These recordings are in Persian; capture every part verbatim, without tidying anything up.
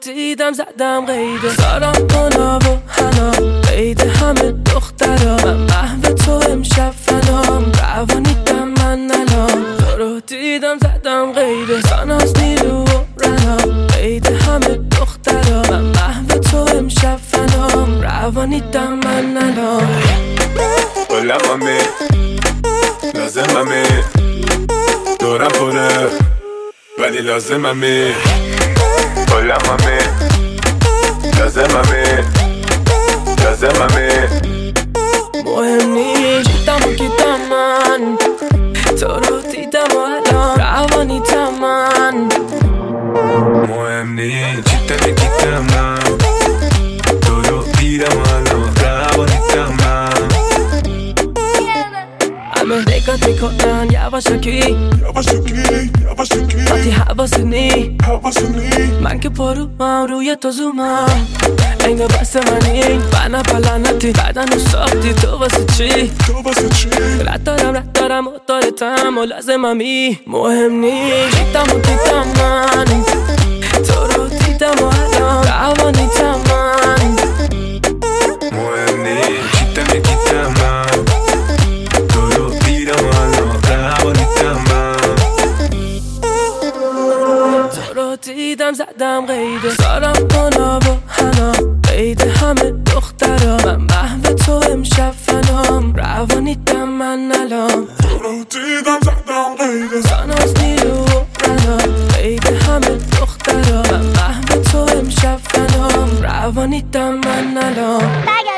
دیدم زدم قیده سارم کنا و حنا قیده همه دخترا من محو تو امشب فنام روانیدم من الان تو رو دیدم زدم قیده ساناز نیرو و رنا قیده همه دخترا من محو تو امشب فنام روانیدم من الان Hola mami لازممی دورم پره ولی لازممی Hola mami لازممی لازممی مهم نیست جیتم و گیتم من تو رو دیدم و الان روانیتم من مهم نیست جیتم و گیتم من تو رو دیدم و الان روانیتم من همه نگات میکنن یواشکی یواشکی یواشکی وقتی حواسنی حواسنی من که پارو هم روی تو زومم انگار بست منی بنا پلنتی بدن رو ساختی تو واسه چی تو واسه چی رد دارم رد دارم و دارتم و لازممی مهم نیست جیتم و دیدم من تو رو دیدم و الان روانیتم من مهم نیست جیتم و گیتم من تو رو دیدم و الان روانیتم من تو رو دیدم زدم قیده سارم کنا و حنا قیده همه دخترا من محو تو امشب فنام روانیدم من الان تو رو دیدم زدم قیده ساناز نیرو و رنا قیده همه دخترا من محو تو امشب فنام روانیدم من الان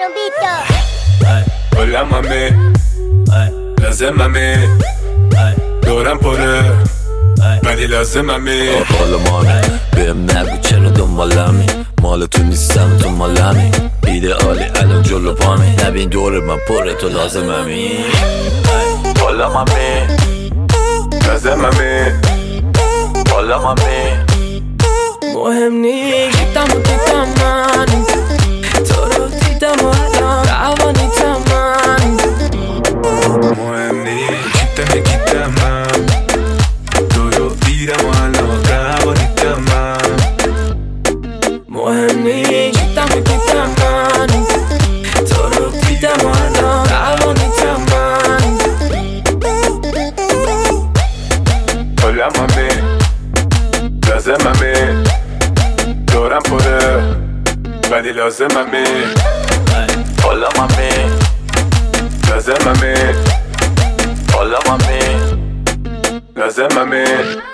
Hola mami لازممی دورم پره ولی لازممی حالا مانه بهم نگو چرا دنبالمی مال تو نیستم تو مالمی ایده عالی الان جلو پامی نبین دور من پره تو لازممی حالا مامی لازممی حالا مامی مهم نیست جیتم و دیدم من تو رو دیدم و الان روانیتم من مهم نیست جیتم و گیتم من تو رو دیدم و الان روانیتم من مهم نیست جیتم و دیدم من تو رو دیدم و الان روانیتم من Hola mami لازممی دورم پره ولی لازممی حالا مامی لازممی حالا مامی لازممی